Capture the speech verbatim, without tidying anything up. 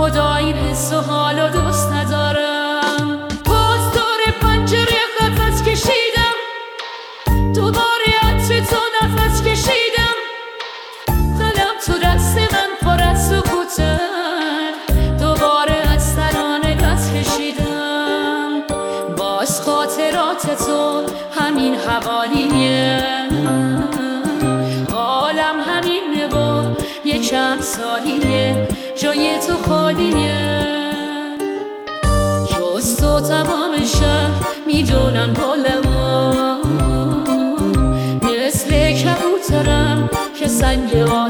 خدا این حس و حال و دوست ندارم. باز دور پنجره قفس کشیدم، دوباره عطر تو نفس کشیدم. دلم تو دست من پر از سکوته، دوباره از ترانه دست کشیدم. باز خاطرات تو همین حوالیه، عالم همینه و یه چند سالیه جای تو خالیه. جز تو تمام شهر میدونن بالما، مثل کبوترم که سنگ